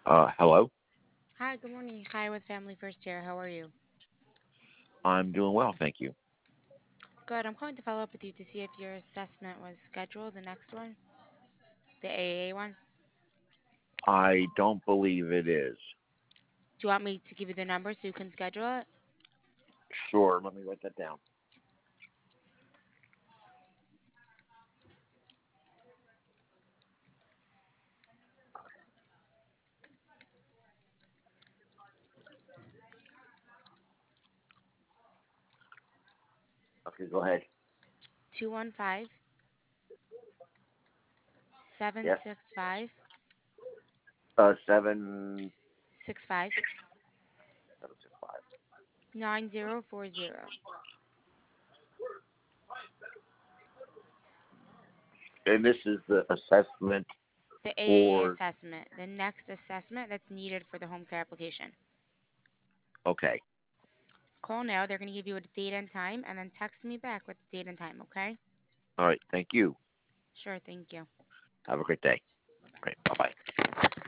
Hello. Hi, good morning. Hi, with Family First here. How are you? I'm doing well, thank you. Good. I'm calling to follow up with you to see if your assessment was scheduled, the next one, the AA one. I don't believe it is. Do you want me to give you the number so you can schedule it? Sure, let me write that down. Okay, go ahead. 215 seven Yes. six five 7 765. 9040. And this is the assessment The AA for. assessment, the next assessment that's needed for the home care application. Okay. Call now. They're going to give you a date and time, and then text me back with the date and time, okay? All right. Thank you. Sure, thank you. Have a great day. All right. Bye bye.